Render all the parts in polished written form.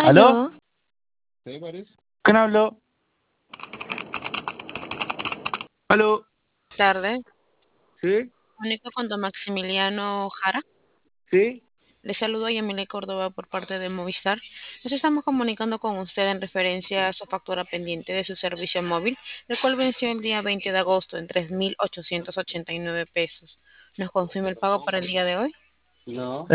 ¿Aló? Aló, ¿Quién habló? ¿Aló? tarde. ¿Sí? Comunico con don Maximiliano Jara. ¿Sí? Le saludo a Yamile Córdoba por parte de Movistar. Nos estamos comunicando con usted en referencia a su factura pendiente de su servicio móvil, el cual venció el día 20 de agosto en 3.889 pesos. ¿Nos confirma el pago para el día de hoy? No.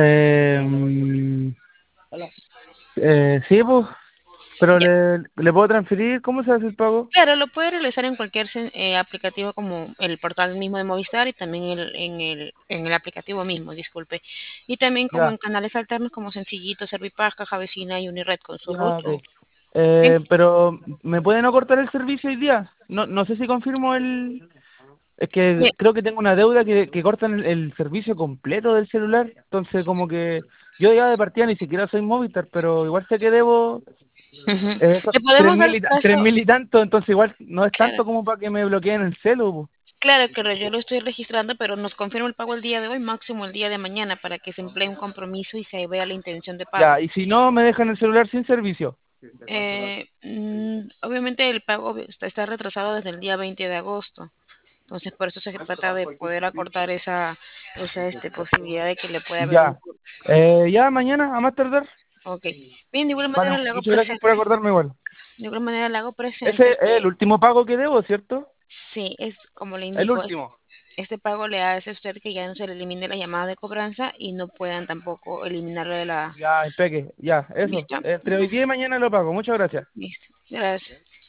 Sí, pues, pero Ya. le puedo transferir. ¿Cómo se hace el pago? Claro, lo puede realizar en cualquier aplicativo como el portal mismo de Movistar y también en el aplicativo mismo, disculpe. Y también como en Ya, canales alternos como Sencillito, Servipaz, Caja Vecina y Unired con su ya, root. ok. Bien. Pero, ¿me puede no cortar el servicio hoy día? No, no sé si confirmo el... Es que Bien. creo que tengo una deuda que cortan el servicio completo del celular. Entonces, como que yo ya de partida ni siquiera soy Movistar, pero igual sé que debo Ujú. esos Le podemos dar tres plazo, mil y tanto. Entonces, igual no es claro, tanto como para que me bloqueen el celu, po. claro que yo lo estoy registrando, pero nos confirma el pago el día de hoy, máximo el día de mañana, para que se emplee un compromiso y se vea la intención de pago. Ya, y si no, me dejan el celular sin servicio. Obviamente el pago está retrasado desde el día 20 de agosto, entonces por eso se trata de poder acortar esa posibilidad de que le pueda haber un Ya. corte. Ya, mañana, a más tardar. Ok. Bien, de igual Vale, manera le hago muchas gracias por presente, acordarme igual. de igual manera le hago presente Ese es que el último pago que debo, ¿cierto? sí, es como le El indico, último. este pago le hace a usted que ya no se le elimine la llamada de cobranza y no puedan tampoco eliminarlo de la... Ya, impeque. Ya, eso. ¿Listo? Entre hoy día y mañana lo pago. Muchas gracias. Listo. Gracias.